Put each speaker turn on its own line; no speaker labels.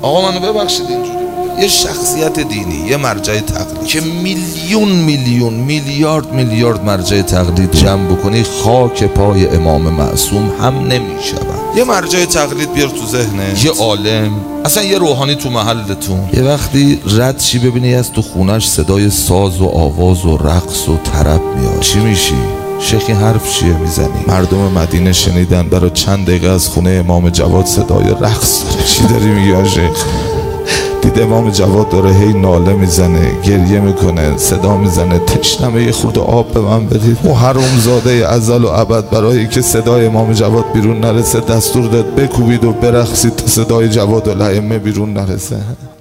آقا منو ببخشید اینجوری یه شخصیت دینی، یه مرجع تقلید که میلیون میلیارد مرجع تقلید جمع بکنی خاک پای امام معصوم هم نمیشون. یه مرجع تقلید بیار تو ذهنه، یه عالم، اصلا یه روحانی تو محلتون. یه وقتی رد چی ببینی از تو خونش صدای ساز و آواز و رقص و طرب میاد، چی میشی؟ شیخ این حرف چیه میزنی؟ مردم مدینه شنیدن برای چند دقیقه از خونه امام جواد صدای رقص داره. چی داری میگی شیخ؟ دید امام جواد داره هی ناله میزنه، گریه میکنه، صدا میزنه تشنمه، یه خورده آب به من بدید. او حرومزاده ازل و ابد برای که صدای امام جواد بیرون نرسه دستور داد بکوبید و برقصید تا صدای جواد الائمه بیرون نرسه.